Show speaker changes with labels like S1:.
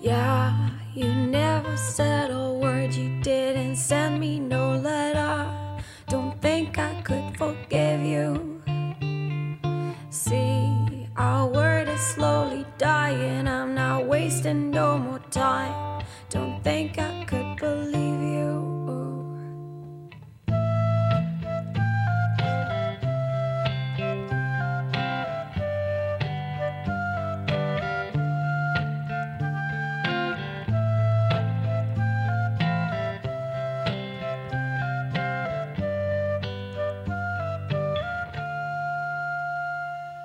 S1: Yeah, you never said a word, you didn't send me no letter. Don't think I could forgive you. See, our word is slowly dying, I'm not wasting no more time. Don't think I